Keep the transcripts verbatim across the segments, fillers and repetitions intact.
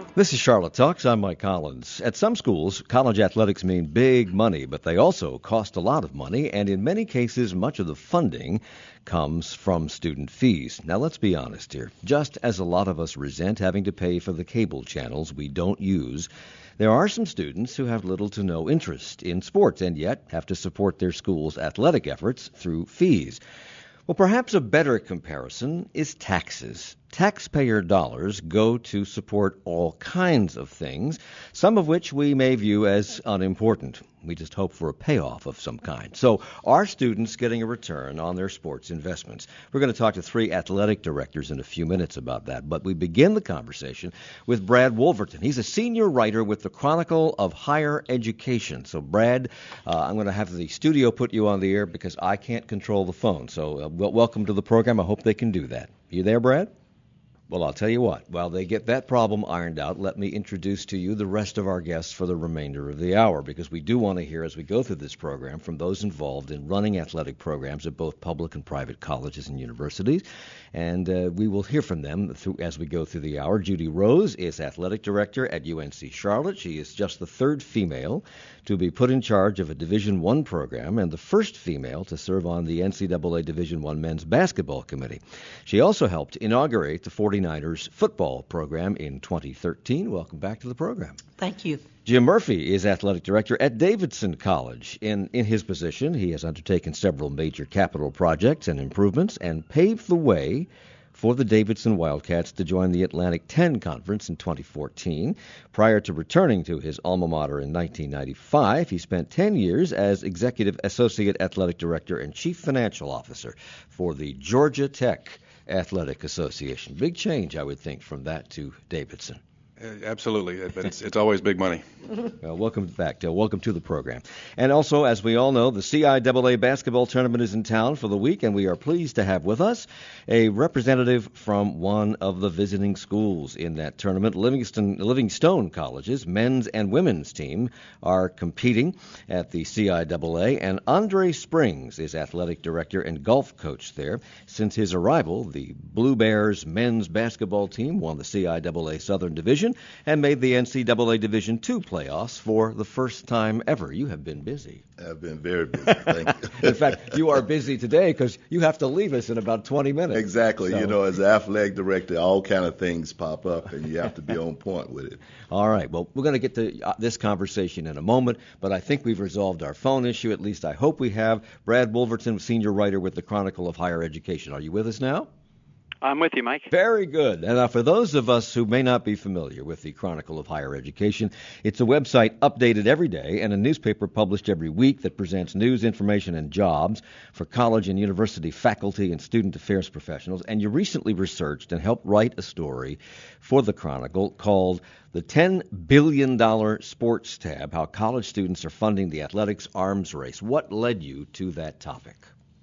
This is Charlotte Talks. I'm Mike Collins. At some schools, college athletics mean big money, but they also cost a lot of money, and in many cases, much of the funding comes from student fees. Now, let's be honest here. Just as a lot of us resent having to pay for the cable channels we don't use, there are some students who have little to no interest in sports and yet have to support their school's athletic efforts through fees. Well, perhaps a better comparison is taxes. Taxpayer dollars go to support all kinds of things, some of which we may view as unimportant. We just hope for a payoff of some kind. So are students getting a return on their sports investments? We're going to talk to three athletic directors in a few minutes about that, but we begin the conversation with Brad Wolverton. He's a senior writer with the Chronicle of Higher Education. So, Brad, uh, I'm going to have the studio put you on the air because I can't control the phone. So uh, well, welcome to the program. I hope they can do that. You there, Brad? Well, I'll tell you what, while they get that problem ironed out, let me introduce to you the rest of our guests for the remainder of the hour, because we do want to hear, as we go through this program, from those involved in running athletic programs at both public and private colleges and universities. And uh, we will hear from them through, as we go through the hour. Judy Rose is athletic director at U N C Charlotte. She is just the third female to be put in charge of a Division I program and the first female to serve on the N C double A Division I men's basketball committee. She also helped inaugurate the forty-niners football program in twenty thirteen. Welcome back to the program. Thank you. Jim Murphy is athletic director at Davidson College. In, in his position, he has undertaken several major capital projects and improvements and paved the way for the Davidson Wildcats to join the Atlantic ten Conference in twenty fourteen. Prior to returning to his alma mater in nineteen ninety-five, he spent ten years as Executive Associate Athletic Director and Chief Financial Officer for the Georgia Tech Athletic Association. Big change, I would think, from that to Davidson. Uh, absolutely, but it's, it's always big money. Well, welcome back, Dale. Welcome to the program. And also, as we all know, the C I A A basketball tournament is in town for the week, and we are pleased to have with us a representative from one of the visiting schools in that tournament. Livingston, Livingstone College's men's and women's team are competing at the C I A A, and Andre Springs is athletic director and golf coach there. Since his arrival, the Blue Bears men's basketball team won the C I A A Southern Division and made the N C double A Division two playoffs for the first time ever. You have been busy. I've been very busy. Thank you. In fact, you are busy today because you have to leave us in about twenty minutes. Exactly. So. You know, as athletic director, all kind of things pop up, and you have to be on point with it. All right. Well, we're going to get to uh, this conversation in a moment, but I think we've resolved our phone issue. At least I hope we have. Brad Wolverton, senior writer with the Chronicle of Higher Education. Are you with us now? I'm with you, Mike. Very good. And now for those of us who may not be familiar with the Chronicle of Higher Education, it's a website updated every day and a newspaper published every week that presents news, information, and jobs for college and university faculty and student affairs professionals. And you recently researched and helped write a story for the Chronicle called The ten billion dollars Sports Tab, How College Students Are Funding the Athletics Arms Race. What led you to that topic?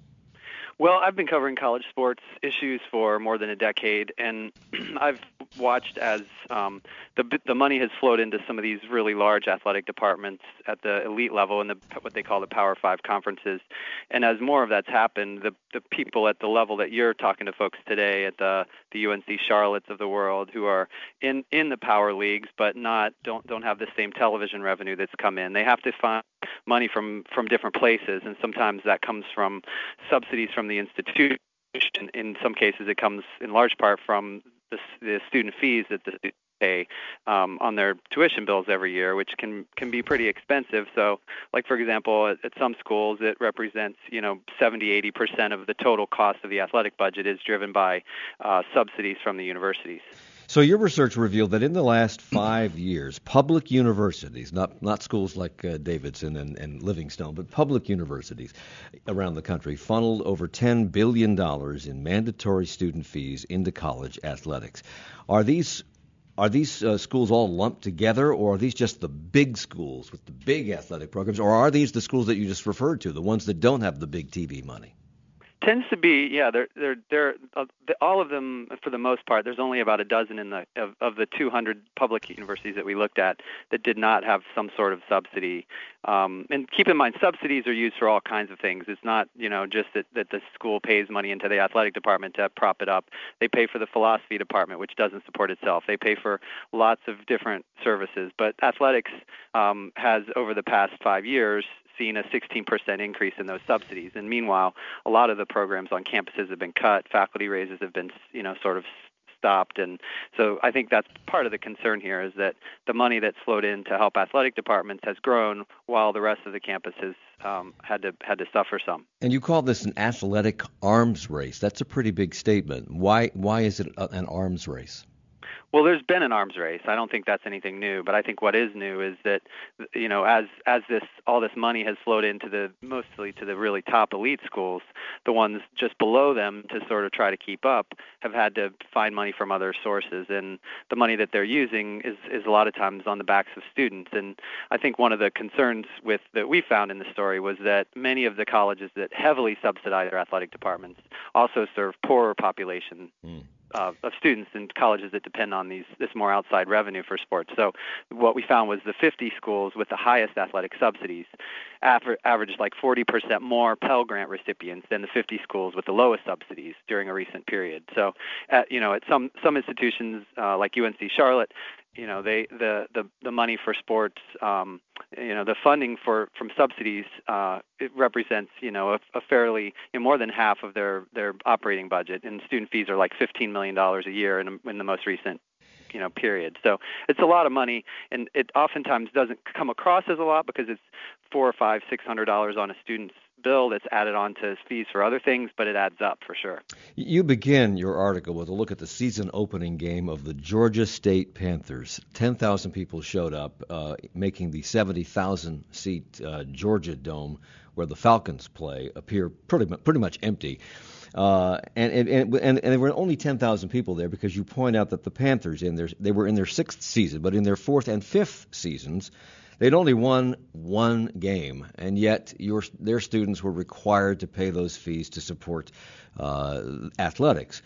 Well, I've been covering college sports issues for more than a decade, and I've watched as um, the the money has flowed into some of these really large athletic departments at the elite level and the what they call the Power Five conferences. And as more of that's happened, the the people at the level that you're talking to folks today at the the U N C Charlottes of the world who are in, in the power leagues but not don't don't have the same television revenue that's come in. They have to find money from, from different places, and sometimes that comes from subsidies from the institution. In some cases, it comes in large part from the, the student fees that the students pay um, on their tuition bills every year, which can, can be pretty expensive. So, like, for example, at, at some schools, it represents, you know, seventy, eighty percent of the total cost of the athletic budget is driven by uh, subsidies from the universities. So your research revealed that in the last five years, public universities, not not schools like uh, Davidson and, and Livingstone, but public universities around the country funneled over ten billion dollars in mandatory student fees into college athletics. Are these are these uh, schools all lumped together, or are these just the big schools with the big athletic programs, or are these the schools that you just referred to, the ones that don't have the big T V money? tends to be, yeah. They're they're they're uh, the, all of them for the most part. There's only about a dozen in the of, of the two hundred public universities that we looked at that did not have some sort of subsidy. Um, and keep in mind, subsidies are used for all kinds of things. It's not, you know, just that, that the school pays money into the athletic department to prop it up. They pay for the philosophy department, which doesn't support itself. They pay for lots of different services. But athletics um, has, over the past five years, seen a sixteen percent increase in those subsidies. And meanwhile, a lot of the programs on campuses have been cut. Faculty raises have been, you know, sort of stopped. And so I think that's part of the concern here, is that the money that's flowed in to help athletic departments has grown while the rest of the campuses um, had to had to suffer some. And you call this an athletic arms race. That's a pretty big statement. Why why is it an arms race? Well, there's been an arms race. I don't think that's anything new, but I think what is new is that, you know, as as this all this money has flowed into the mostly to the really top elite schools, the ones just below them, to sort of try to keep up, have had to find money from other sources, and the money that they're using is is a lot of times on the backs of students. And I think one of the concerns with that we found in the story was that many of the colleges that heavily subsidize their athletic departments also serve poorer population. Mm. Uh, of students in colleges that depend on these this more outside revenue for sports. So what we found was the fifty schools with the highest athletic subsidies aver- averaged like forty percent more Pell Grant recipients than the fifty schools with the lowest subsidies during a recent period. So, at, you know, at some some institutions uh, like U N C Charlotte, you know, they the, the, the money for sports, um, you know, the funding for from subsidies, uh, it represents, you know, a, a fairly, you know, more than half of their, their operating budget, and student fees are like fifteen million dollars a year in, in the most recent, you know, period. So it's a lot of money, and it oftentimes doesn't come across as a lot because it's four or five, six hundred dollars on a student's bill that's added on to fees for other things, but it adds up for sure. You begin your article with a look at the season opening game of the Georgia State Panthers. ten thousand people showed up, uh, making the seventy thousand seat uh, Georgia Dome, where the Falcons play, appear pretty much, pretty much empty. Uh, and, and, and, and there were only ten thousand people there because you point out that the Panthers, in their, they were in their sixth season, but in their fourth and fifth seasons, they'd only won one game, and yet your, their students were required to pay those fees to support uh, athletics.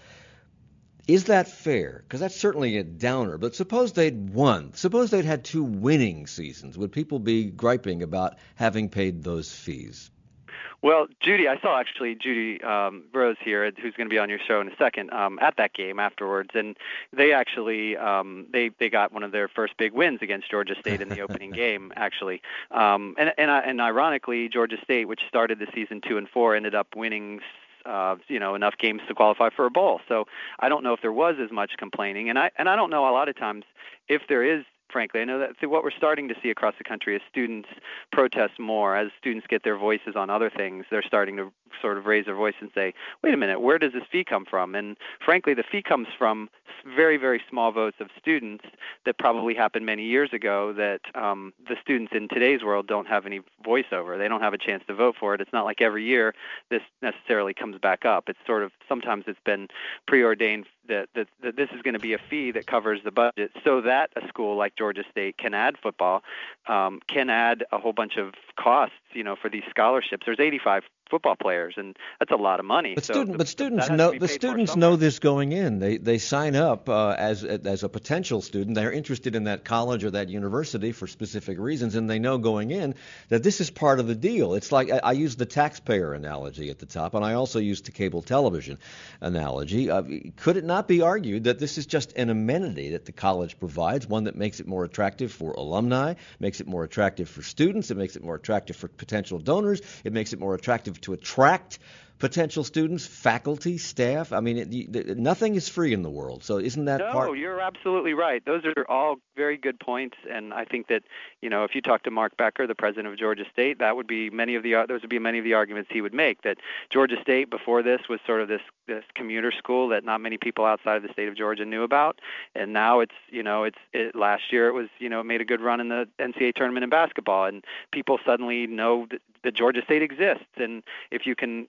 Is that fair? Because that's certainly a downer. But suppose they'd won. Suppose they'd had two winning seasons. Would people be griping about having paid those fees? Well, Judy, I saw actually Judy um, Rose here, who's going to be on your show in a second, um, at that game afterwards, and they actually um, they they got one of their first big wins against Georgia State in the opening game, actually, um, and and and ironically, Georgia State, which started the season two and four, ended up winning. Uh, you know, enough games to qualify for a bowl. So I don't know if there was as much complaining, and I and I don't know a lot of times if there is. Frankly, I know that what we're starting to see across the country is students protest more. As students get their voices on other things, they're starting to sort of raise their voice and say, wait a minute, where does this fee come from? And frankly, the fee comes from very, very small votes of students that probably happened many years ago that um, the students in today's world don't have any voice over. They don't have a chance to vote for it. It's not like every year this necessarily comes back up. It's sort of, sometimes it's been preordained that, that, that this is going to be a fee that covers the budget so that a school like Georgia State can add football, um, can add a whole bunch of costs, you know, for these scholarships. There's eighty-five football players, and that's a lot of money. But, so student, the, but students know the students know this going in. They they sign up uh, as as a potential student. They're interested in that college or that university for specific reasons, and they know going in that this is part of the deal. It's like I, I used the taxpayer analogy at the top, and I also used the cable television analogy. Uh, could it not be argued that this is just an amenity that the college provides, one that makes it more attractive for alumni, makes it more attractive for students, it makes it more attractive for potential donors, it makes it more attractive to attract potential students, faculty, staff? I mean, it, it, nothing is free in the world. So isn't that no, part? No, you're absolutely right. Those are all very good points. And I think that, you know, if you talk to Mark Becker, the president of Georgia State, that would be many of the those would be many of the arguments he would make, that Georgia State before this was sort of this this commuter school that not many people outside of the state of Georgia knew about. And now it's, you know, it's it, last year it was, you know, it made a good run in the N C double A tournament in basketball, and people suddenly know that, that Georgia State exists. And if you can if you can make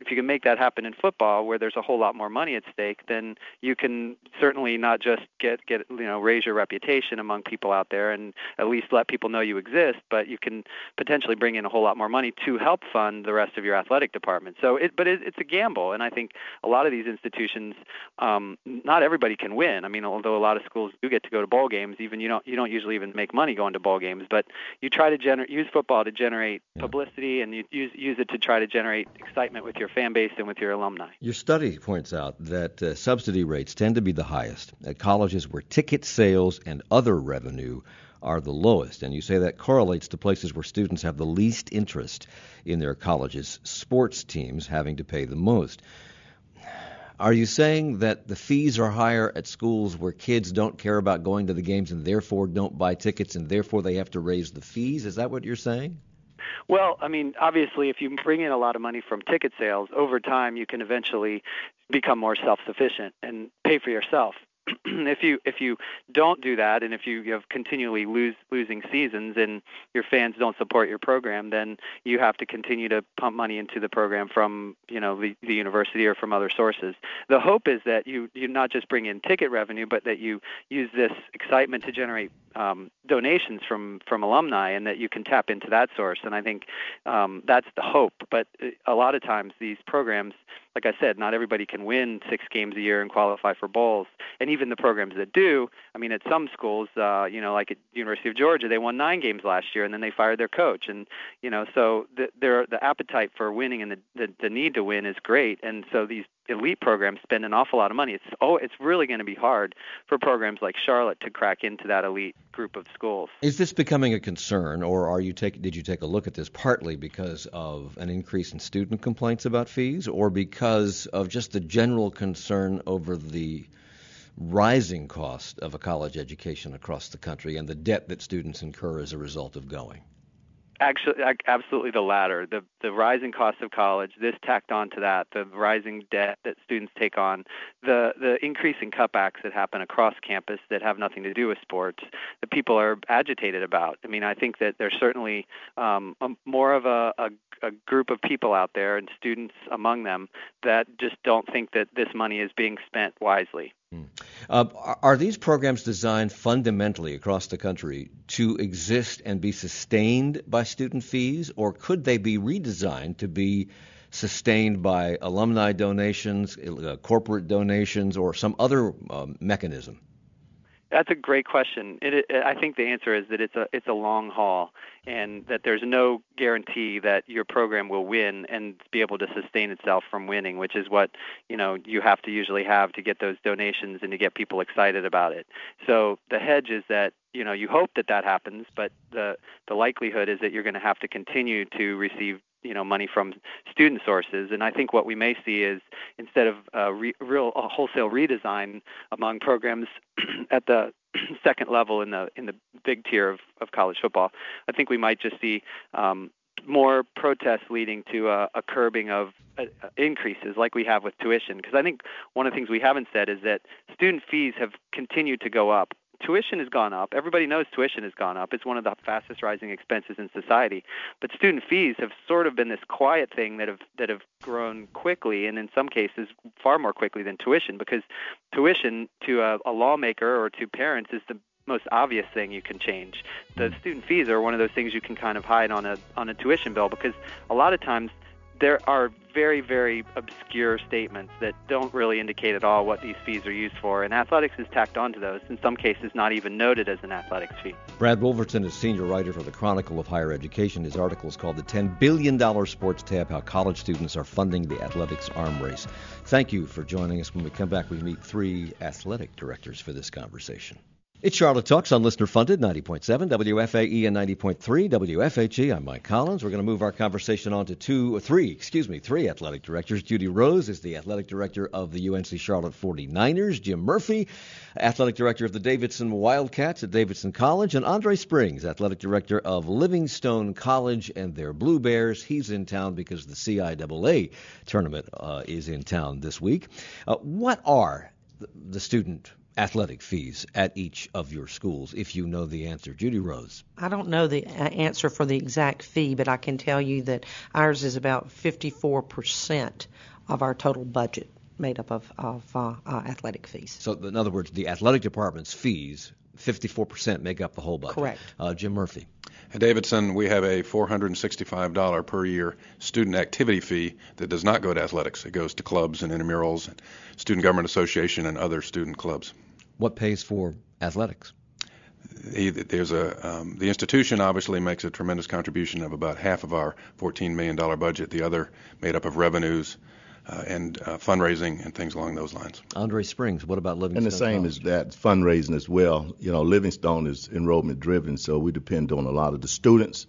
make that happen in football, where there's a whole lot more money at stake, then you can certainly not just get get you know raise your reputation among people out there and at least let people know you exist, but you can potentially bring in a whole lot more money to help fund the rest of your athletic department. So, it, but it, it's a gamble, and I think a lot of these institutions, um, not everybody can win. I mean, although a lot of schools do get to go to bowl games, even you don't you don't usually even make money going to bowl games, but you try to gener- use football to generate publicity, and you use use it to try to generate excitement with your fan base and with your alumni. Your study points out that uh, subsidy rates tend to be the highest at colleges where ticket sales and other revenue are the lowest, and you say that correlates to places where students have the least interest in their college's sports teams having to pay the most. Are you saying that the fees are higher at schools where kids don't care about going to the games and therefore don't buy tickets and therefore they have to raise the fees? Is that what you're saying? Well, I mean, obviously, if you bring in a lot of money from ticket sales, over time you can eventually become more self-sufficient and pay for yourself. If you if you don't do that, and if you, you have continually lose losing seasons and your fans don't support your program, then you have to continue to pump money into the program from you know the, the university or from other sources. The hope is that you you not just bring in ticket revenue, but that you use this excitement to generate um, donations from from alumni, and that you can tap into that source. And I think um, that's the hope. But a lot of times these programs, like I said, not everybody can win six games a year and qualify for bowls. And even the programs that do, I mean, at some schools, uh, you know, like at University of Georgia, they won nine games last year, and then they fired their coach. And, you know, so the, there, the appetite for winning and the, the, the need to win is great. And so these elite programs spend an awful lot of money. It's oh, it's really going to be hard for programs like Charlotte to crack into that elite group of schools. Is this becoming a concern, or are you take, did you take a look at this partly because of an increase in student complaints about fees, or because of just the general concern over the rising cost of a college education across the country and the debt that students incur as a result of going? Actually, absolutely the latter. The the rising cost of college, this tacked on to that, the rising debt that students take on, the the increasing cutbacks that happen across campus that have nothing to do with sports, that people are agitated about. I mean, I think that there's certainly um, a, more of a, a, a group of people out there, and students among them, that just don't think that this money is being spent wisely. Uh, are these programs designed fundamentally across the country to exist and be sustained by student fees, or could they be redesigned to be sustained by alumni donations, uh, corporate donations, or some other um, mechanism? That's a great question. It, it, I think the answer is that it's a it's a long haul, and that there's no guarantee that your program will win and be able to sustain itself from winning, which is what you know you have to usually have to get those donations and to get people excited about it. So the hedge is that you know you hope that that happens, but the the likelihood is that you're going to have to continue to receive you know money from student sources. And I think what we may see is, instead of a re, real a wholesale redesign among programs at the second level in the in the big tier of, of college football, I think we might just see um, more protests leading to a, a curbing of uh, increases like we have with tuition. Because I think one of the things we haven't said is that student fees have continued to go up. Tuition has gone up. Everybody knows tuition has gone up. It's one of the fastest rising expenses in society. But student fees have sort of been this quiet thing that have that have grown quickly, and in some cases far more quickly than tuition, because tuition to a, a lawmaker or to parents is the most obvious thing you can change. The student fees are one of those things you can kind of hide on a on a tuition bill, because a lot of times there are very, very obscure statements that don't really indicate at all what these fees are used for, and athletics is tacked onto those, in some cases not even noted as an athletics fee. Brad Wolverton is senior writer for the Chronicle of Higher Education. His article is called The ten billion dollars Sports Tab, How College Students Are Funding the Athletics Arm Race. Thank you for joining us. When we come back, we meet three athletic directors for this conversation. It's Charlotte Talks on Listener Funded, ninety point seven, W F A E and ninety point three, W F H E. I'm Mike Collins. We're going to move our conversation on to two, three, excuse me, three athletic directors. Judy Rose is the athletic director of the U N C Charlotte forty-niners. Jim Murphy, athletic director of the Davidson Wildcats at Davidson College. And Andre Springs, athletic director of Livingstone College and their Blue Bears. He's in town because the C I A A tournament uh, is in town this week. Uh, what are the student athletic fees at each of your schools, if you know the answer? Judy Rose. I don't know the answer for the exact fee, but I can tell you that ours is about fifty-four percent of our total budget made up of, of uh, uh, athletic fees. So, in other words, the athletic department's fees, fifty-four percent make up the whole budget. Correct. Uh, Jim Murphy. At Davidson, we have a four hundred sixty-five dollars per year student activity fee that does not go to athletics. It goes to clubs and intramurals, and Student Government Association, and other student clubs. What pays for athletics? There's a um, the institution obviously makes a tremendous contribution of about half of our fourteen million dollars budget. The other made up of revenues uh, and uh, fundraising and things along those lines. Andre Springs, what about Livingstone? And the same College? as that, fundraising as well. You know, Livingstone is enrollment driven, so we depend on a lot of the students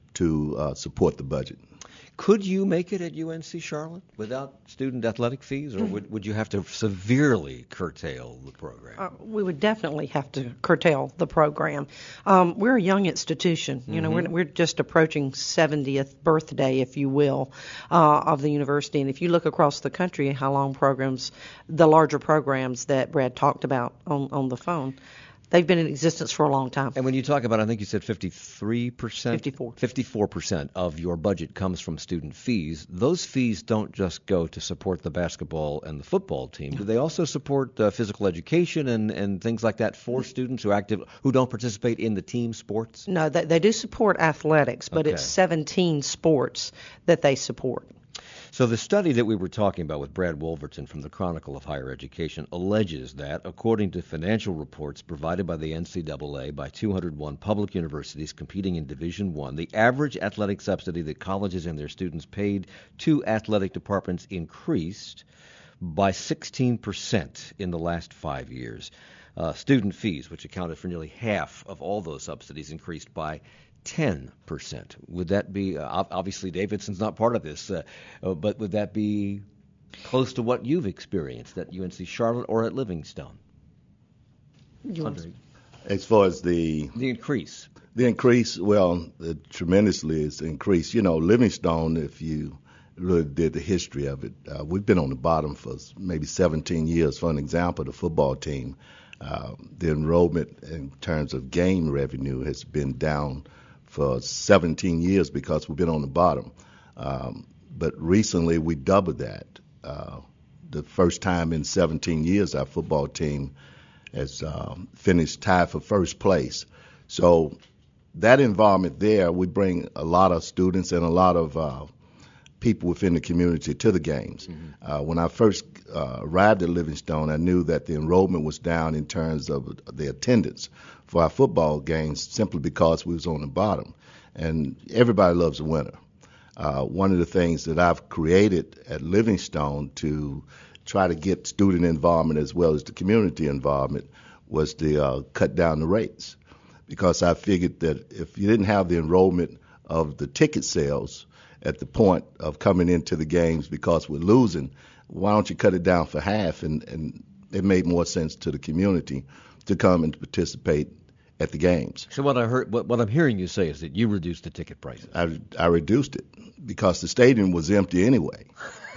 to uh, support the budget. Could you make it at U N C Charlotte without student athletic fees, or would, would you have to severely curtail the program? Uh, we would definitely have to curtail the program. Um, we're a young institution. You know, Mm-hmm. we're, we're just approaching seventieth birthday, if you will, uh, of the university. And if you look across the country, how long programs, the larger programs that Brad talked about on, on the phone, they've been in existence for a long time. And when you talk about, I think you said fifty-three percent? fifty-four. fifty-four percent of your budget comes from student fees. Those fees don't just go to support the basketball and the football team. Do they also support uh, physical education and, and things like that for students who are active, who don't participate in the team sports? No, they, they do support athletics, but Okay. it's seventeen sports that they support. So the study that we were talking about with Brad Wolverton from the Chronicle of Higher Education alleges that, according to financial reports provided by the N C double A by two hundred one public universities competing in Division One, the average athletic subsidy that colleges and their students paid to athletic departments increased by sixteen percent in the last five years. Uh, student fees, which accounted for nearly half of all those subsidies, increased by ten percent. Would that be, uh, obviously Davidson's not part of this, uh, uh, but would that be close to what you've experienced at U N C Charlotte or at Livingstone? You want- Andre, As far as the the increase. The increase, well, uh, tremendously is increased. You know, Livingstone, if you really did the history of it, uh, we've been on the bottom for maybe seventeen years. For an example, the football team, uh, the enrollment in terms of game revenue has been down for seventeen years because we've been on the bottom. Um, but recently we doubled that. Uh, the first time in seventeen years our football team has um, finished tied for first place. So that environment there, we bring a lot of students and a lot of uh, people within the community to the games. Mm-hmm. Uh, when I first uh, arrived at Livingstone, I knew that the enrollment was down in terms of the attendance for our football games simply because we was on the bottom. And everybody loves a winner. Uh, one of the things that I've created at Livingstone to try to get student involvement as well as the community involvement was to uh, cut down the rates. Because I figured that if you didn't have the enrollment of the ticket sales at the point of coming into the games because we're losing, why don't you cut it down for half? And, and it made more sense to the community to come and participate at the games. So what I heard, what, what I'm hearing you say is that you reduced the ticket prices. I, I reduced it because the stadium was empty anyway.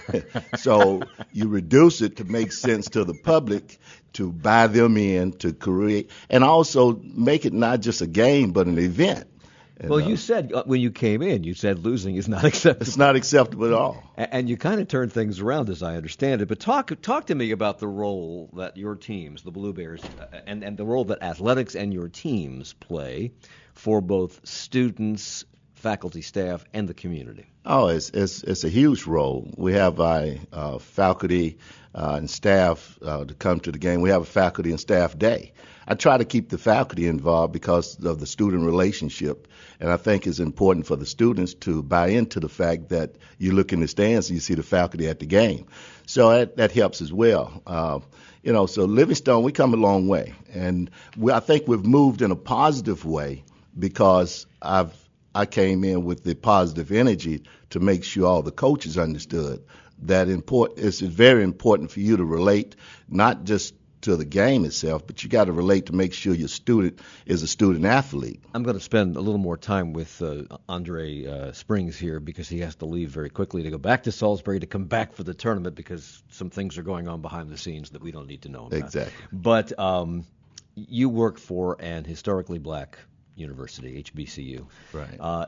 So you reduce it to make sense to the public, to buy them in, to create, and also make it not just a game but an event. And, Well, uh, you said uh, when you came in, you said losing is not acceptable. it's not acceptable at all. A- And you kind of turned things around, as I understand it. But talk talk to me about the role that your teams, the Blue Bears, uh, and, and the role that athletics and your teams play for both students, faculty, staff, and the community. Oh, it's it's it's a huge role. We have our uh, faculty uh, and staff uh, to come to the game. We have a faculty and staff day. I try to keep the faculty involved because of the student relationship, and I think it's important for the students to buy into the fact that you look in the stands and you see the faculty at the game. So that, that helps as well. Uh, you know, so Livingstone, we come a long way, and we, I think we've moved in a positive way because I've I came in with the positive energy to make sure all the coaches understood that import, it's very important for you to relate not just to the game itself, but you got to relate to make sure your student is a student athlete. I'm going to spend a little more time with uh, Andre uh, Springs here because he has to leave very quickly to go back to Salisbury to come back for the tournament because some things are going on behind the scenes that we don't need to know about. Exactly. But um, you work for an historically black university, H B C U. Right. Uh,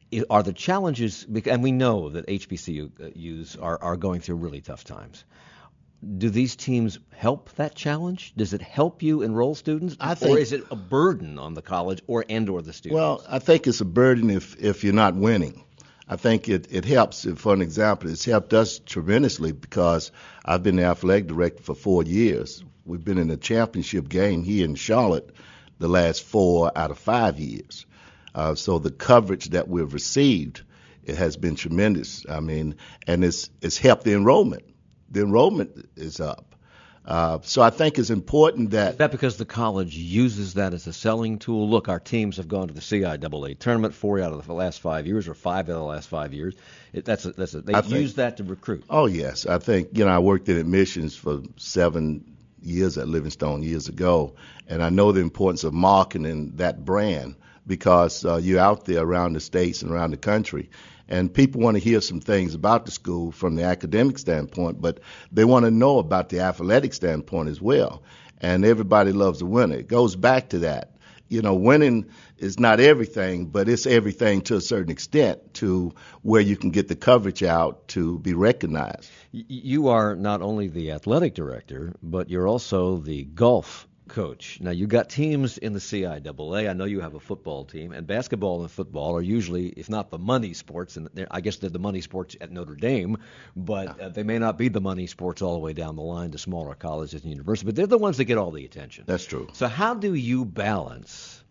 i- are the challenges, bec- and we know that H B C Us are, are going through really tough times. Do these teams help that challenge? Does it help you enroll students, I think- or is it a burden on the college or and or the students? Well, I think it's a burden if, if you're not winning. I think it, it helps. For an example, it's helped us tremendously because I've been the athletic director for four years. We've been in a championship game here in Charlotte the last four out of five years. Uh, so the coverage that we've received, it has been tremendous. I mean, and it's it's helped the enrollment. The enrollment is up. Uh, so I think it's important that Is that because the college uses that as a selling tool? Look, our teams have gone to the C I A A tournament four out of the last five years, or five out of the last five years. It, that's a, that's a, they I think- use that to recruit. Oh, yes. I think, you know, I worked in admissions for seven years at Livingstone years ago, and I know the importance of marketing that brand because uh, you're out there around the states and around the country, and people want to hear some things about the school from the academic standpoint, but they want to know about the athletic standpoint as well, and everybody loves a winner. It goes back to that. You know, winning is not everything, but it's everything to a certain extent to where you can get the coverage out to be recognized. Y- You are not only the athletic director, but you're also the golf coach. Now, you've got teams in the C I A A. I know you have a football team, and basketball and football are usually, if not the money sports, and they're- I guess they're the money sports at Notre Dame, but uh, they may not be the money sports all the way down the line to smaller colleges and universities, but they're the ones that get all the attention. That's true. So how do you balance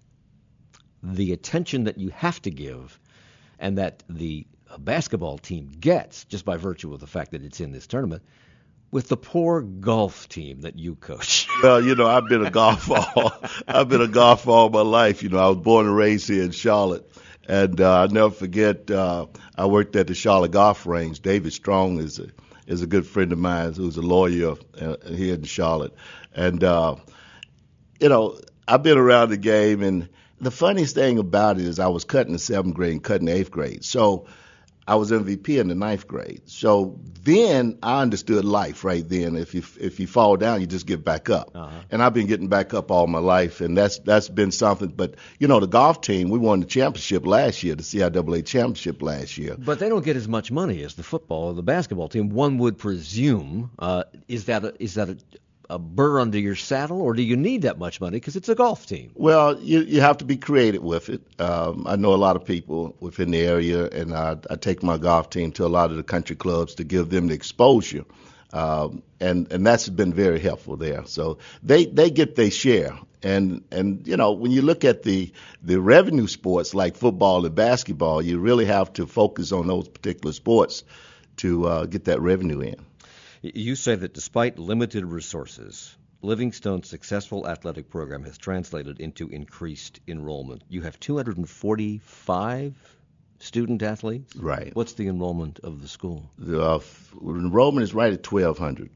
the attention that you have to give and that the basketball team gets just by virtue of the fact that it's in this tournament with the poor golf team that you coach? Well, you know, I've been a golfer. all, I've been a golfer all my life. You know, I was born and raised here in Charlotte, and uh, I'll never forget. Uh, I worked at the Charlotte Golf Range. David Strong is a is a good friend of mine who's a lawyer uh, here in Charlotte, and uh, you know, I've been around the game, and the funniest thing about it is I was cutting the seventh grade and cutting the eighth grade. So I was M V P in the ninth grade. So then I understood life right then. If you if you fall down, you just get back up. Uh-huh. And I've been getting back up all my life, and that's that's been something. But you know, the golf team, we won the championship last year, the C I A A championship last year. But they don't get as much money as the football or the basketball team, one would presume. Uh, is that a, is that a, a burr under your saddle, or do you need that much money because it's a golf team? Well, you you have to be creative with it. Um, I know a lot of people within the area, and I, I take my golf team to a lot of the country clubs to give them the exposure, um, and and that's been very helpful there. So they they get their share, and and you know when you look at the the revenue sports like football and basketball, you really have to focus on those particular sports to uh, get that revenue in. You say that despite limited resources, Livingstone's successful athletic program has translated into increased enrollment. You have two hundred forty-five student athletes? Right. What's the enrollment of the school? The uh, f- enrollment is right at twelve hundred.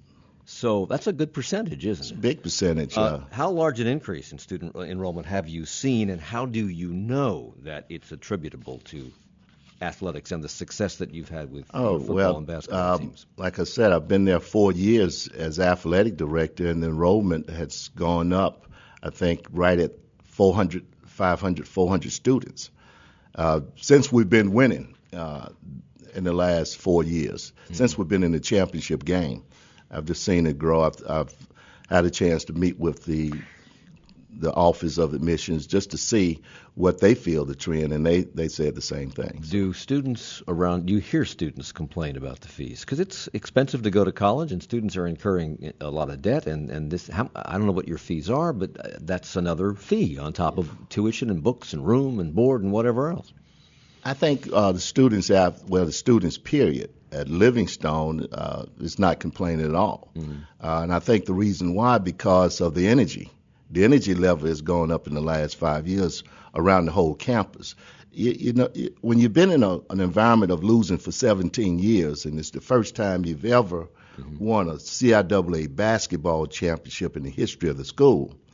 So that's a good percentage, isn't it? Big percentage. Uh, Uh, how large an increase in student enrollment have you seen, and how do you know that it's attributable to athletics and the success that you've had with Oh, your football well, and basketball um, teams? like I said, I've been there four years as athletic director, and the enrollment has gone up, I think, right at four hundred, five hundred, four hundred students uh, since we've been winning uh, in the last four years, mm-hmm. since we've been in the championship game. I've just seen it grow. I've, I've had a chance to meet with the the Office of Admissions just to see what they feel the trend, and they, they said the same thing. Do students around, do you hear students complain about the fees? Because it's expensive to go to college, and students are incurring a lot of debt, and, and this, how, I don't know what your fees are, but that's another fee on top of tuition and books and room and board and whatever else. I think uh, the students have, well, the students, period, at Livingstone uh, is not complaining at all. Mm-hmm. Uh, and I think the reason why, because of the energy. The energy level has gone up in the last five years around the whole campus. You, you know, when you've been in a, an environment of losing for seventeen years, and it's the first time you've ever mm-hmm. won a C I A A basketball championship in the history of the school,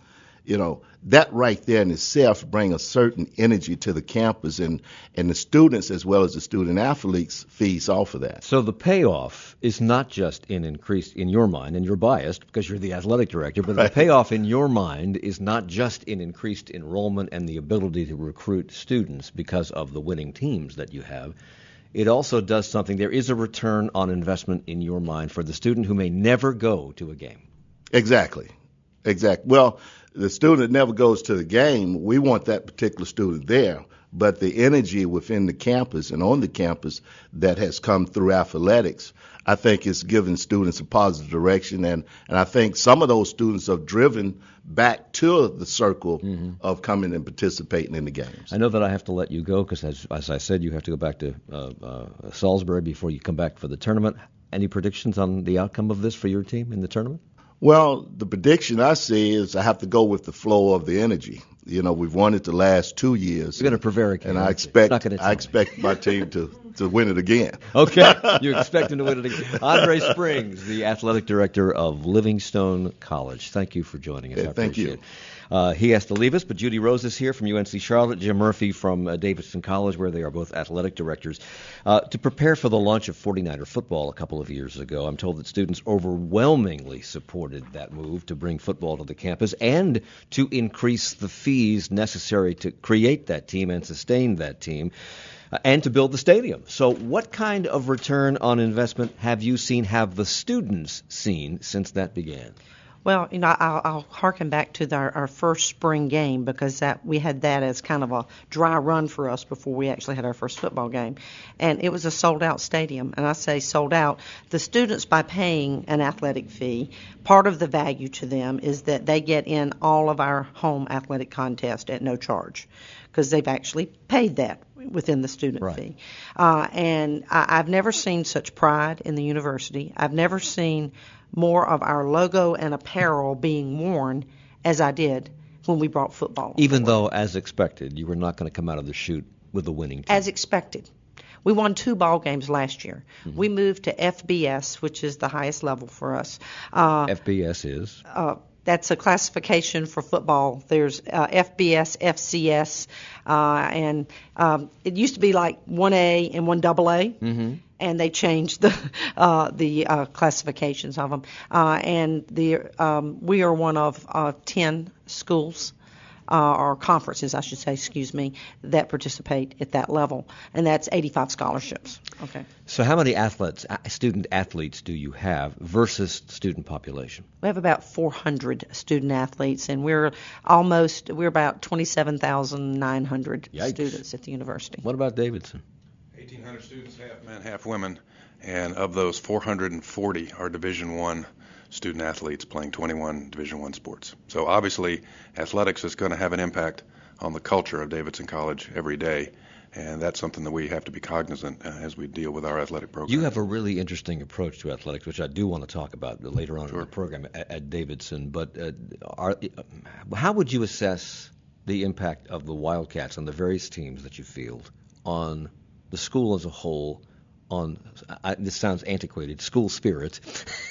You know, that right there in itself bring a certain energy to the campus, and, and the students as well as the student athletes feeds off of that. So the payoff is not just in increased, in your mind, and you're biased because you're the athletic director, but Right. the payoff in your mind is not just in increased enrollment and the ability to recruit students because of the winning teams that you have. It also does something. There is a return on investment in your mind for the student who may never go to a game. Exactly. Exactly. Well, the student that never goes to the game, we want that particular student there. But the energy within the campus and on the campus that has come through athletics, I think is giving students a positive direction. And, and I think some of those students are driven back to the circle mm-hmm. of coming and participating in the games. I know that I have to let you go because, as, as I said, you have to go back to uh, uh, Salisbury before you come back for the tournament. Any predictions on the outcome of this for your team in the tournament? Well, the prediction I see is I have to go with the flow of the energy. You know, we've won it the last two years. You're going to prevaricate, and I expect I me. expect my team to, to win it again. Okay, you're expecting to win it again. Andre Springs, the athletic director of Livingstone College. Thank you for joining us. Okay, I thank appreciate you. it. Uh, he has to leave us, but Judy Rose is here from U N C Charlotte, Jim Murphy from uh, Davidson College, where they are both athletic directors. Uh, to prepare for the launch of forty-niner football a couple of years ago, I'm told that students overwhelmingly supported that move to bring football to the campus and to increase the fees necessary to create that team and sustain that team. Uh, and to build the stadium. So what kind of return on investment have you seen, have the students seen since that began? Well, you know, I'll, I'll harken back to the, our, our first spring game because that we had that as kind of a dry run for us before we actually had our first football game. And it was a sold-out stadium. And I say sold out. The students, by paying an athletic fee, part of the value to them is that they get in all of our home athletic contests at no charge because they've actually paid that within the student right. fee. Uh, and I, I've never seen such pride in the university. I've never seen more of our logo and apparel being worn as I did when we brought football. Even though, as expected, you were not going to come out of the chute with a winning team. As expected. We won two ball games last year. Mm-hmm. We moved to F B S, which is the highest level for us. Uh, F B S is? Uh, that's a classification for football. There's uh, F B S, F C S, uh, and um, it used to be like one A and one double A. Mm-hmm. And they changed the uh, the uh, classifications of them. Uh, and the um, we are one of uh, ten schools uh, or conferences, I should say, excuse me, that participate at that level, and that's eighty-five scholarships. Okay. So how many athletes, student athletes, do you have versus student population? We have about four hundred student athletes, and we're almost we're about twenty-seven thousand nine hundred students at the university. What about Davidson? eighteen hundred students, half men, half women, and of those, four hundred forty are Division One student athletes playing twenty-one Division One sports. So obviously, athletics is going to have an impact on the culture of Davidson College every day, and that's something that we have to be cognizant uh, as we deal with our athletic program. You have a really interesting approach to athletics, which I do want to talk about later on sure. in the program at, at Davidson. But uh, are, how would you assess the impact of the Wildcats on the various teams that you field on the school as a whole, on I, this sounds antiquated, school spirit?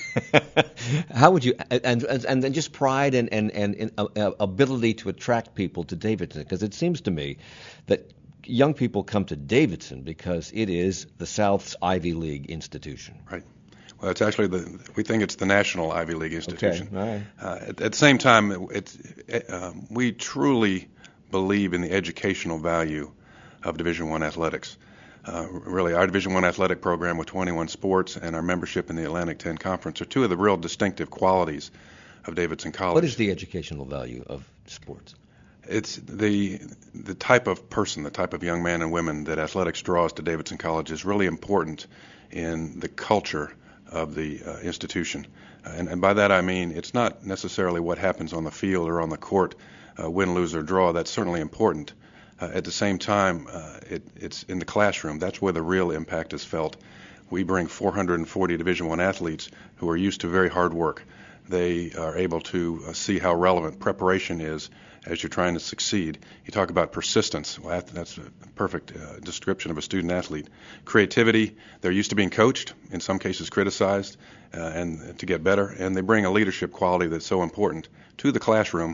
How would you, and and, and then just pride and and, and, and uh, ability to attract people to Davidson? Because it seems to me that young people come to Davidson because it is the South's Ivy League institution. Right. Well, it's actually the we think it's the national Ivy League institution. Okay. All right. Uh, at, at the same time, it's it, uh, we truly believe in the educational value of Division One athletics. Uh, really, our Division One athletic program with twenty-one sports and our membership in the Atlantic ten Conference are two of the real distinctive qualities of Davidson College. What is the educational value of sports? It's the the type of person, the type of young man and women that athletics draws to Davidson College is really important in the culture of the uh, institution. Uh, and, and by that I mean it's not necessarily what happens on the field or on the court, uh, win, lose, or draw. That's certainly important. Uh, at the same time, uh, it, it's in the classroom. That's where the real impact is felt. We bring four hundred forty Division One athletes who are used to very hard work. They are able to uh, see how relevant preparation is as you're trying to succeed. You talk about persistence. Well, that's a perfect uh, description of a student athlete. Creativity. They're used to being coached, in some cases criticized, uh, and to get better. And they bring a leadership quality that's so important to the classroom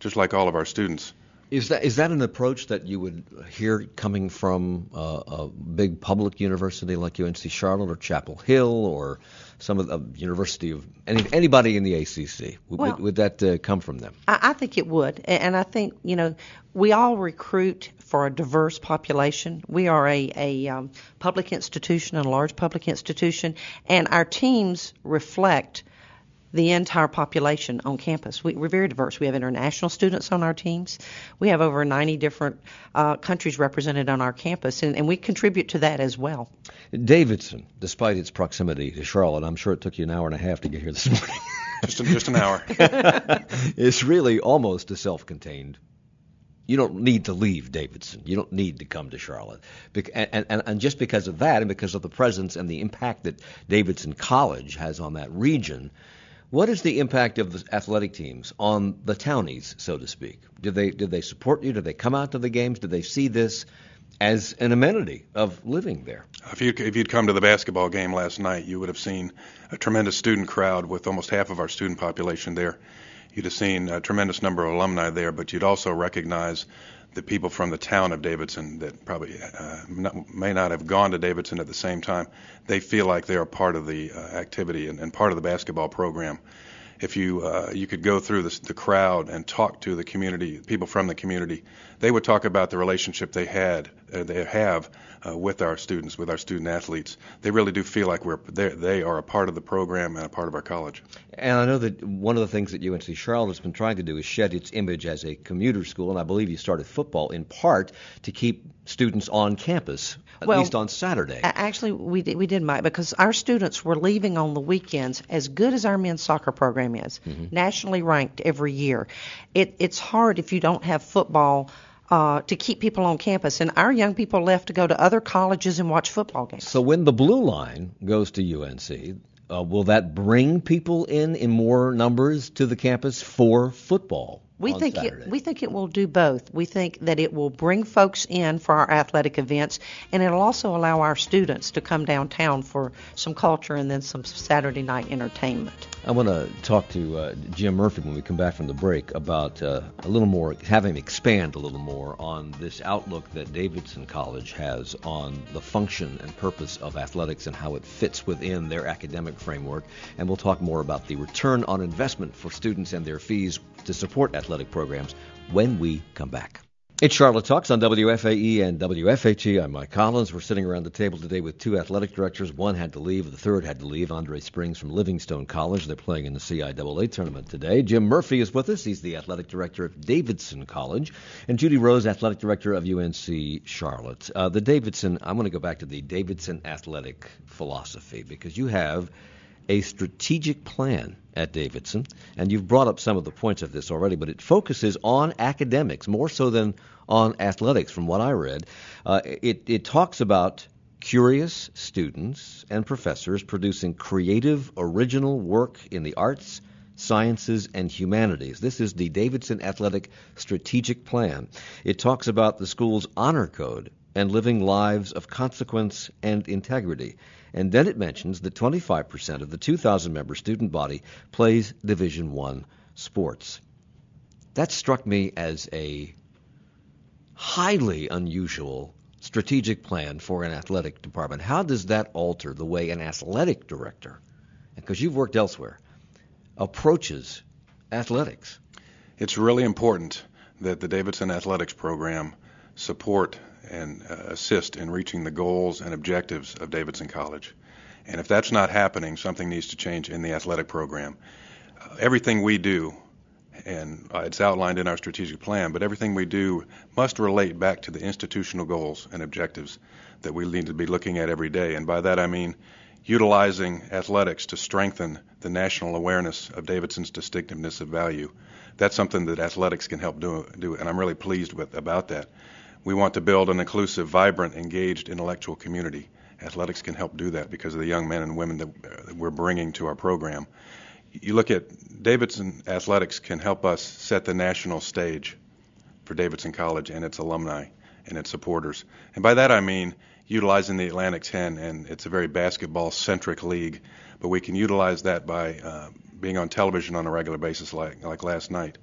just like all of our students. Is that is that an approach that you would hear coming from uh, a big public university like U N C Charlotte or Chapel Hill or some of the University of any, anybody in the A C C? Would, Well, would, would that uh, come from them? I, I think it would, and, and I think you know we all recruit for a diverse population. We are a, a um, public institution, and a large public institution, and our teams reflect the entire population on campus. We, we're very diverse. We have international students on our teams. We have over ninety different uh, countries represented on our campus, and, and we contribute to that as well. Davidson, despite its proximity to Charlotte, I'm sure it took you an hour and a half to get here this morning. Just, just an hour. It's really almost a self-contained. You don't need to leave Davidson. You don't need to come to Charlotte. Bec- and, and, and just because of that and because of the presence and the impact that Davidson College has on that region, what is the impact of the athletic teams on the townies, so to speak? Do they do they support you? Do they come out to the games? Do they see this as an amenity of living there? If you'd, if you'd come to the basketball game last night, you would have seen a tremendous student crowd with almost half of our student population there. You'd have seen a tremendous number of alumni there, but you'd also recognize the people from the town of Davidson that probably uh, not, may not have gone to Davidson at the same time. They feel like they are part of the uh, activity and, and part of the basketball program. If you uh, you could go through this, the crowd and talk to the community, people from the community, they would talk about the relationship they had, uh, they have uh, with our students, with our student athletes. They really do feel like we're they are a part of the program and a part of our college. And I know that one of the things that U N C Charlotte has been trying to do is shed its image as a commuter school, and I believe you started football in part to keep students on campus, at Well, least on Saturday. Actually, we did, we did, Mike, because our students were leaving on the weekends. As good as our men's soccer program is, mm-hmm. nationally ranked every year, it, it's hard if you don't have football uh, to keep people on campus. And our young people left to go to other colleges and watch football games. So when the Blue Line goes to U N C, uh, will that bring people in in more numbers to the campus for football? We on think Saturday? it, we think it will do both. We think that it will bring folks in for our athletic events, and it'll also allow our students to come downtown for some culture and then some Saturday night entertainment. I want to talk to uh, Jim Murphy when we come back from the break about uh, a little more, have him expand a little more on this outlook that Davidson College has on the function and purpose of athletics and how it fits within their academic framework. And we'll talk more about the return on investment for students and their fees to support athletic programs when we come back. It's Charlotte Talks on W F A E and W F H E. I'm Mike Collins. We're sitting around the table today with two athletic directors. One had to leave. The third had to leave. Andre Springs from Livingstone College. They're playing in the C I A A tournament today. Jim Murphy is with us. He's the athletic director of Davidson College. And Judy Rose, athletic director of U N C Charlotte. Uh, the Davidson, I'm going to go back to the Davidson athletic philosophy because you have a strategic plan at Davidson, and you've brought up some of the points of this already, but it focuses on academics more so than on athletics from what I read. Uh, it, it talks about curious students and professors producing creative, original work in the arts, sciences, and humanities. This is the Davidson Athletic Strategic Plan. It talks about the school's honor code and living lives of consequence and integrity. And then it mentions that twenty-five percent of the two thousand member student body plays Division I sports. That struck me as a highly unusual strategic plan for an athletic department. How does that alter the way an athletic director, because you've worked elsewhere, approaches athletics? It's really important that the Davidson Athletics program support and uh, assist in reaching the goals and objectives of Davidson College. And if that's not happening, something needs to change in the athletic program. Uh, everything we do, and uh, it's outlined in our strategic plan, but everything we do must relate back to the institutional goals and objectives that we need to be looking at every day. And by that I mean utilizing athletics to strengthen the national awareness of Davidson's distinctiveness of value. That's something that athletics can help do, do and I'm really pleased with about that. We want to build an inclusive, vibrant, engaged intellectual community. Athletics can help do that because of the young men and women that, uh, that we're bringing to our program. You look at Davidson Athletics can help us set the national stage for Davidson College and its alumni and its supporters. And by that I mean utilizing the Atlantic ten, and it's a very basketball-centric league, but we can utilize that by uh, being on television on a regular basis like, like last night.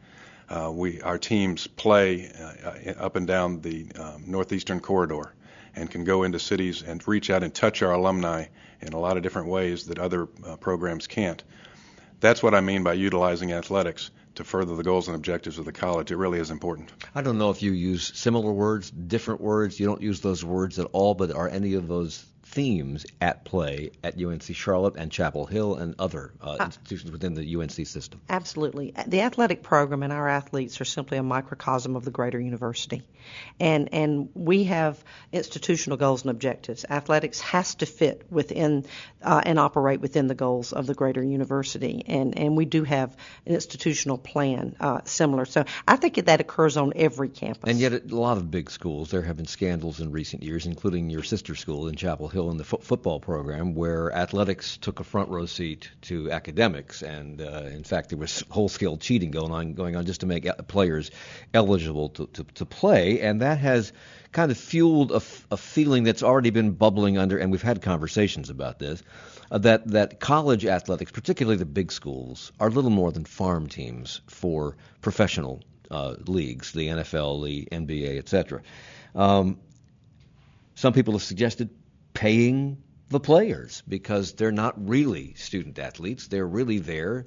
Uh, we our teams play uh, up and down the um, northeastern corridor, and can go into cities and reach out and touch our alumni in a lot of different ways that other uh, programs can't. That's what I mean by utilizing athletics to further the goals and objectives of the college. It really is important. I don't know if you use similar words, different words. You don't use those words at all, but are any of those themes at play at U N C Charlotte and Chapel Hill and other uh, uh, institutions within the U N C system? Absolutely. The athletic program and our athletes are simply a microcosm of the greater university. And and we have institutional goals and objectives. Athletics has to fit within uh, and operate within the goals of the greater university. And, and we do have an institutional plan uh, similar. So I think that occurs on every campus. And yet at a lot of big schools, there have been scandals in recent years, including your sister school in Chapel Hill in the fo- football program, where athletics took a front row seat to academics. And uh, in fact, there was whole-scale cheating going on, going on just to make players eligible to, to, to play. And that has kind of fueled a, f- a feeling that's already been bubbling under, and we've had conversations about this, uh, that, that college athletics, particularly the big schools, are little more than farm teams for professional uh, leagues, the N F L, the N B A, et cetera. Um, some people have suggested paying the players because they're not really student athletes. They're really there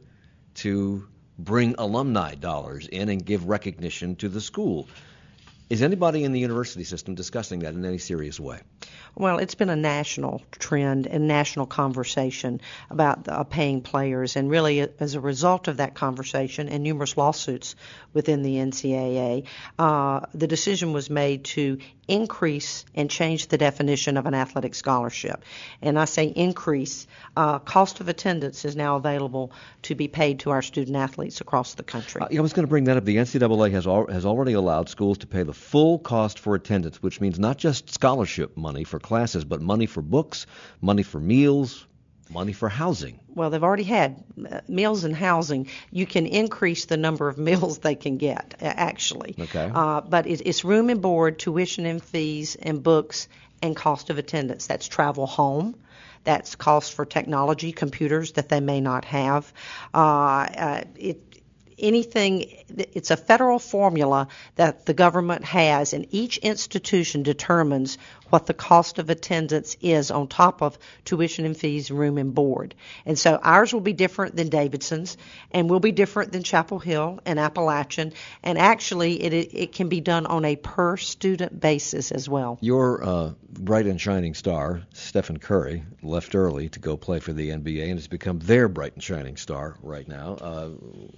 to bring alumni dollars in and give recognition to the school. Is anybody in the university system discussing that in any serious way? Well, it's been a national trend and national conversation about uh, paying players, and really as a result of that conversation and numerous lawsuits within the N C double A, uh, the decision was made to increase and change the definition of an athletic scholarship. And I say increase. Uh, cost of attendance is now available to be paid to our student athletes across the country. Uh, I was going to bring that up. The N C double A has al- has already allowed schools to pay the full cost for attendance, which means not just scholarship money for classes, but money for books, money for meals, money for housing. Well, they've already had uh, meals and housing. You can increase the number of meals they can get, uh, actually. Okay. Uh, but it, it's room and board, tuition and fees, and books, and cost of attendance. That's travel home. That's cost for technology, computers that they may not have. Uh, uh, it Anything, it's a federal formula that the government has, and each institution determines what the cost of attendance is on top of tuition and fees, room and board. And so ours will be different than Davidson's, and will be different than Chapel Hill and Appalachian, and actually it it can be done on a per student basis as well. Your uh, bright and shining star, Stephen Curry, left early to go play for the N B A and has become their bright and shining star right now. Uh,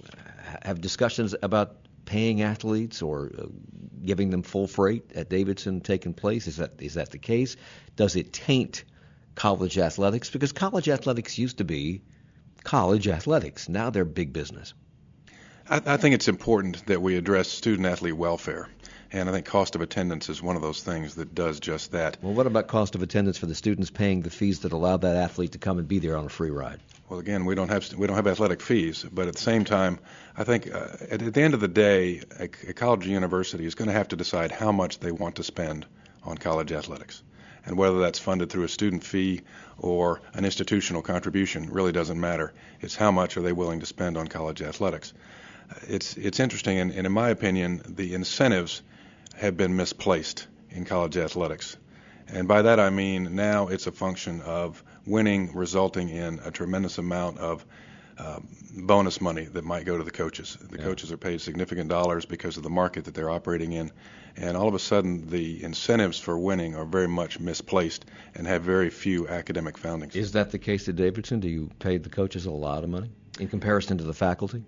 have discussions about paying athletes or uh, giving them full freight at Davidson taken place? Is that is that the case? Does it taint college athletics? Because college athletics used to be college athletics. Now they're big business. I, I think it's important that we address student-athlete welfare, and I think cost of attendance is one of those things that does just that. Well, what about cost of attendance for the students paying the fees that allow that athlete to come and be there on a free ride? Well, again, we don't have we don't have athletic fees, but at the same time, I think uh, at, at the end of the day, a, a college or university is going to have to decide how much they want to spend on college athletics, and whether that's funded through a student fee or an institutional contribution really doesn't matter. It's how much are they willing to spend on college athletics. Uh, it's it's interesting, and, and in my opinion, the incentives have been misplaced in college athletics. And by that I mean now it's a function of winning resulting in a tremendous amount of uh, bonus money that might go to the coaches. The yeah. coaches are paid significant dollars because of the market that they're operating in. And all of a sudden the incentives for winning are very much misplaced and have very few academic foundings. Is that the case at Davidson? Do you pay the coaches a lot of money in comparison to the faculty?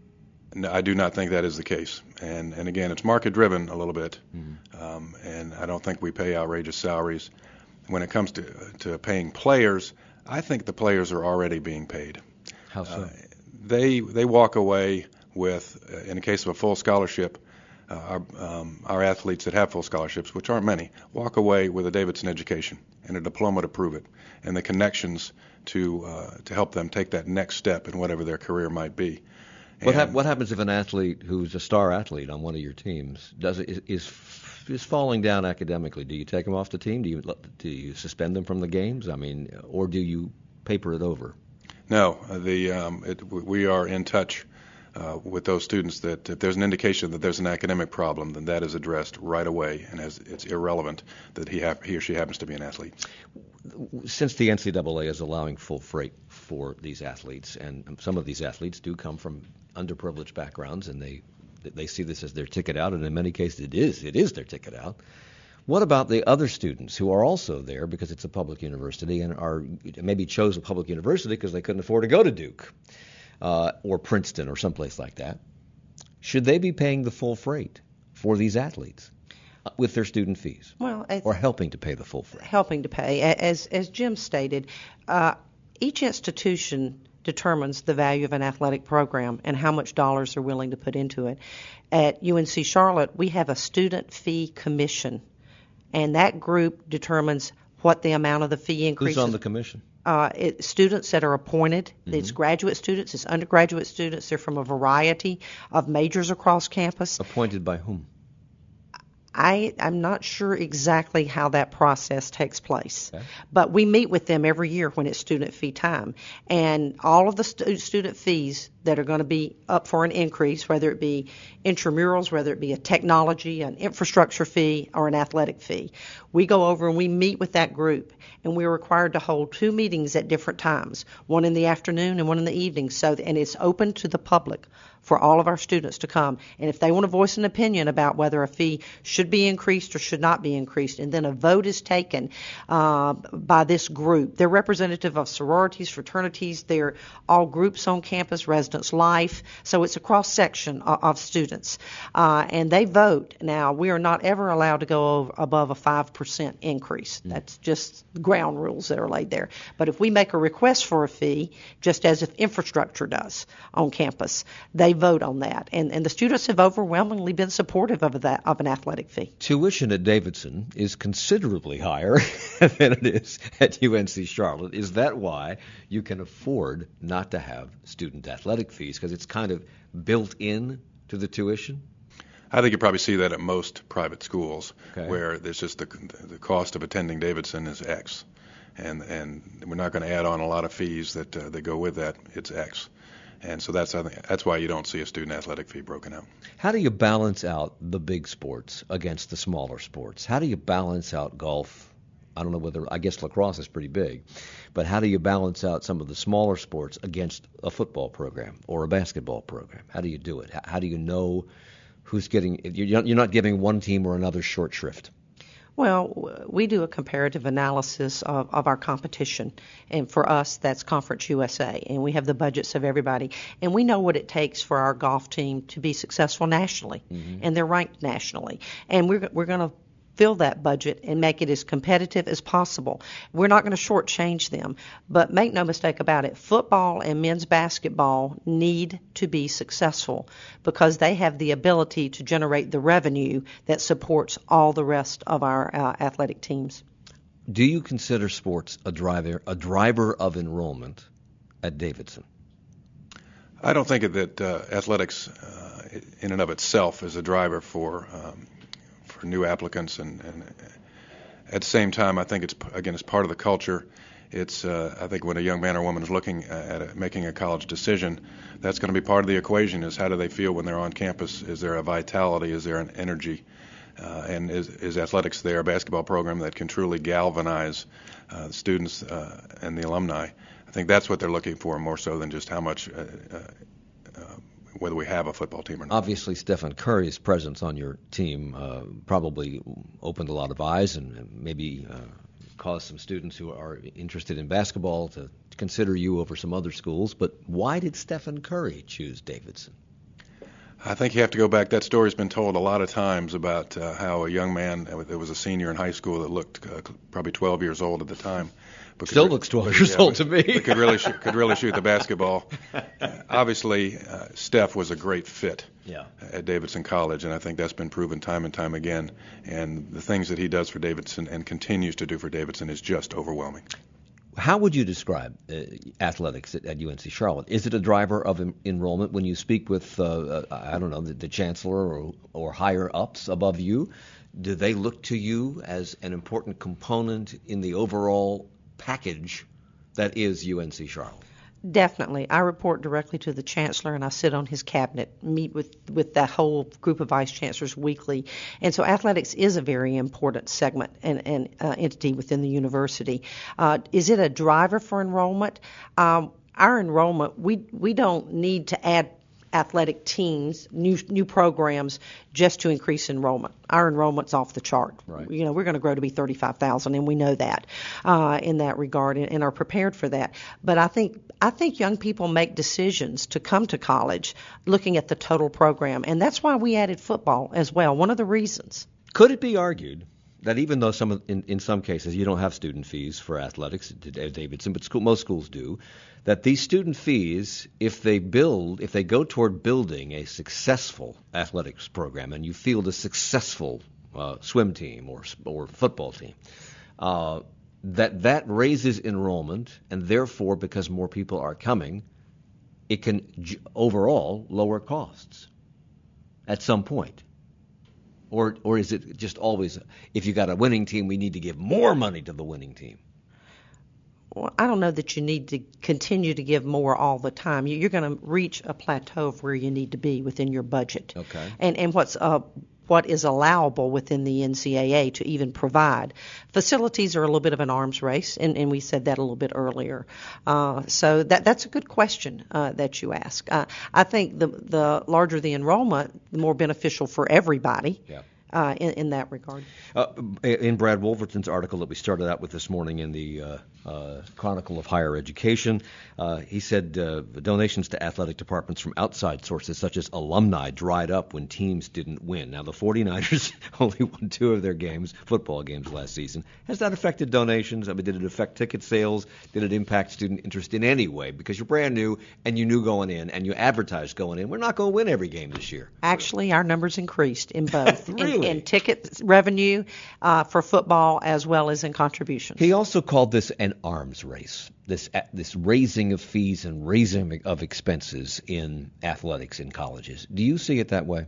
No, I do not think that is the case. And and again, it's market driven a little bit. Mm-hmm. Um, and I don't think we pay outrageous salaries. When it comes to to paying players, I think the players are already being paid. How so? Uh, they they walk away with, uh, in the case of a full scholarship, uh, our um, our athletes that have full scholarships, which aren't many, walk away with a Davidson education and a diploma to prove it, and the connections to uh, to help them take that next step in whatever their career might be. What, hap- what happens if an athlete who's a star athlete on one of your teams does it, is, is is falling down academically? Do you take them off the team? Do you do you suspend them from the games? I mean, or do you paper it over? No, the um, it, we are in touch uh, with those students that if there's an indication that there's an academic problem, then that is addressed right away, and as it's irrelevant that he, ha- he or she happens to be an athlete. Since the N C double A is allowing full freight for these athletes, and some of these athletes do come from underprivileged backgrounds, and they they see this as their ticket out, and in many cases it is. It is their ticket out. What about the other students who are also there because it's a public university and are maybe chose a public university because they couldn't afford to go to Duke uh, or Princeton or someplace like that? Should they be paying the full freight for these athletes with their student fees, well, or helping to pay the full freight? Helping to pay. As, as Jim stated, uh, each institution determines the value of an athletic program and how much dollars they're willing to put into it. At U N C Charlotte, we have a student fee commission, and that group determines what the amount of the fee increase. Who's on the commission? Uh, it, students that are appointed. Mm-hmm. It's graduate students, it's undergraduate students. They're from a variety of majors across campus. Appointed by whom? I, I'm not sure exactly how that process takes place, okay. But we meet with them every year when it's student fee time. And all of the stu- student fees that are going to be up for an increase, whether it be intramurals, whether it be a technology, an infrastructure fee, or an athletic fee, we go over and we meet with that group. And we're required to hold two meetings at different times, one in the afternoon and one in the evening. So, and it's open to the public for all of our students to come. And if they want to voice an opinion about whether a fee should be increased or should not be increased, and then a vote is taken uh, by this group. They're representative of sororities, fraternities. They're all groups on campus, residence life. So it's a cross-section of, of students. Uh, and they vote. Now, we are not ever allowed to go over, above a five percent increase. That's just ground rules that are laid there. But if we make a request for a fee, just as if infrastructure does on campus, they vote on that, and and the students have overwhelmingly been supportive of that of an athletic fee. Tuition at Davidson is considerably higher than it is at U N C Charlotte. Is that why you can afford not to have student athletic fees, because it's kind of built in to the tuition? I think you probably see that at most private schools, okay. where there's just the the cost of attending Davidson is X, and and we're not going to add on a lot of fees that uh, that go with that. It's X. And so that's I think, that's why you don't see a student athletic fee broken out. How do you balance out the big sports against the smaller sports? How do you balance out golf? I don't know whether, I guess lacrosse is pretty big, but how do you balance out some of the smaller sports against a football program or a basketball program? How do you do it? How do you know who's getting, you're not giving one team or another short shrift? Well, we do a comparative analysis of, of our competition, and for us, that's Conference U S A, and we have the budgets of everybody, and we know what it takes for our golf team to be successful nationally, mm-hmm. and they're ranked nationally, and we're we're going to fill that budget and make it as competitive as possible. We're not going to shortchange them, but make no mistake about it, football and men's basketball need to be successful because they have the ability to generate the revenue that supports all the rest of our uh, athletic teams. Do you consider sports a driver a driver of enrollment at Davidson? I don't think that uh, athletics uh, in and of itself is a driver for um, for new applicants, and, and at the same time, I think it's again it's part of the culture. It's uh, I think when a young man or woman is looking at a, making a college decision, that's going to be part of the equation. Is how do they feel when they're on campus? Is there a vitality? Is there an energy? Uh, and is, is athletics there a basketball program that can truly galvanize uh, the students uh, and the alumni? I think that's what they're looking for more so than just how much. Uh, uh, uh, whether we have a football team or not. Obviously, Stephen Curry's presence on your team uh, probably opened a lot of eyes and maybe uh, caused some students who are interested in basketball to consider you over some other schools. But why did Stephen Curry choose Davidson? I think you have to go back. That story's been told a lot of times about uh, how a young man that was a senior in high school that looked uh, probably twelve years old at the time. Still looks twelve years yeah, old to me. But could really sh- could really shoot the basketball. Uh, obviously, uh, Steph was a great fit yeah. at Davidson College, and I think that's been proven time and time again. And the things that he does for Davidson and continues to do for Davidson is just overwhelming. How would you describe uh, athletics at, at U N C Charlotte? Is it a driver of en- enrollment when you speak with, uh, uh, I don't know, the, the chancellor or, or higher ups above you? Do they look to you as an important component in the overall package that is U N C Charlotte? Definitely. I report directly to the chancellor, and I sit on his cabinet, meet with, with that whole group of vice chancellors weekly. And so athletics is a very important segment and, and uh, entity within the university. Uh, is it a driver for enrollment? Um, our enrollment, we we don't need to add athletic teams, new new programs, just to increase enrollment. Our enrollment's off the chart. Right. You know, we're going to grow to be thirty-five thousand, and we know that uh, in that regard, and, and are prepared for that. But I think I think young people make decisions to come to college looking at the total program, and that's why we added football as well. One of the reasons. Could it be argued that even though some of, in, in some cases you don't have student fees for athletics at Davidson, but school, most schools do, that these student fees, if they build, if they go toward building a successful athletics program, and you field a successful uh, swim team or or football team, uh, that that raises enrollment, and therefore, because more people are coming, it can j- overall lower costs at some point. Or or is it just always, if you got a winning team, we need to give more money to the winning team? Well, I don't know that you need to continue to give more all the time. You're going to reach a plateau of where you need to be within your budget. Okay. And and what's uh what is allowable within the N C double A to even provide. Facilities are a little bit of an arms race, and, and we said that a little bit earlier. Uh, so that that's a good question uh, that you ask. Uh, I think the the larger the enrollment, the more beneficial for everybody. Yeah. Uh, in, in that regard. Uh, in Brad Wolverton's article that we started out with this morning in the uh, uh, Chronicle of Higher Education, uh, he said uh, donations to athletic departments from outside sources such as alumni dried up when teams didn't win. Now, the 49ers only won two of their games, football games last season. Has that affected donations? I mean, did it affect ticket sales? Did it impact student interest in any way? Because you're brand new and you knew going in and you advertised going in, we're not going to win every game this year. Actually, our numbers increased in both. Really? In, in ticket revenue uh, for football as well as in contributions. He also called this an arms race, this this raising of fees and raising of expenses in athletics in colleges. Do you see it that way?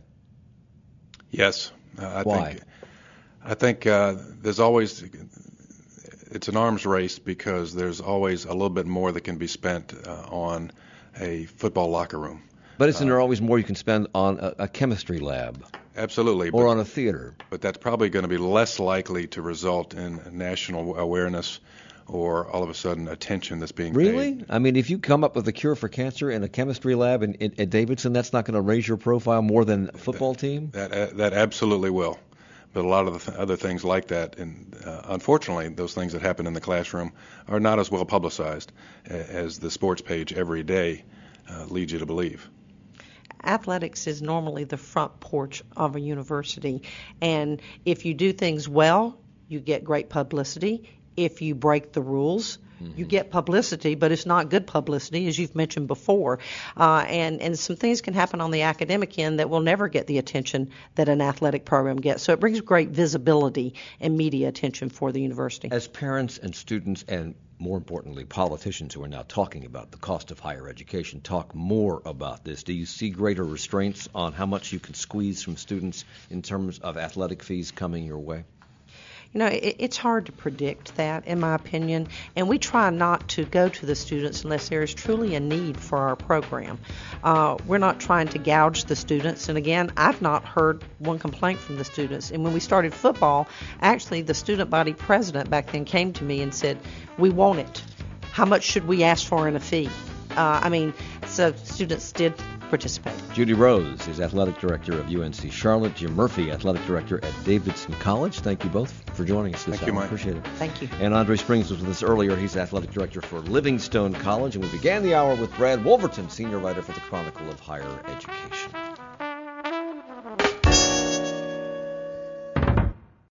Yes. Uh, I Why? think I think uh, there's always it's an arms race because there's always a little bit more that can be spent uh, on a football locker room. But isn't there always more you can spend on a, a chemistry lab Absolutely. or but, on a theater? but that's probably going to be less likely to result in national awareness or all of a sudden attention that's being Really? paid. I mean, if you come up with a cure for cancer in a chemistry lab in, in, at Davidson, that's not going to raise your profile more than a football team? That uh, that absolutely will. But a lot of the th- other things like that, and uh, unfortunately, those things that happen in the classroom are not as well publicized a- as the sports page every day uh, leads you to believe. Athletics is normally the front porch of a university, and if you do things well, you get great publicity. If you break the rules, mm-hmm. you get publicity, but it's not good publicity, as you've mentioned before. Uh, and, and some things can happen on the academic end that will never get the attention that an athletic program gets. So it brings great visibility and media attention for the university. As parents and students and, more importantly, politicians who are now talking about the cost of higher education talk more about this, do you see greater restraints on how much you can squeeze from students in terms of athletic fees coming your way? You know, it, it's hard to predict that, in my opinion, and we try not to go to the students unless there is truly a need for our program. Uh, we're not trying to gouge the students, and again, I've not heard one complaint from the students. And when we started football, actually the student body president back then came to me and said, we want it. How much should we ask for in a fee? Uh, I mean, so students did participate. Judy Rose is athletic director of U N C Charlotte. Jim Murphy, athletic director at Davidson College. Thank you both for joining us this Thank hour. you, Mike. Appreciate it. Thank you. And Andre Springs was with us earlier. He's athletic director for Livingstone College. And we began the hour with Brad Wolverton, senior writer for the Chronicle of Higher Education.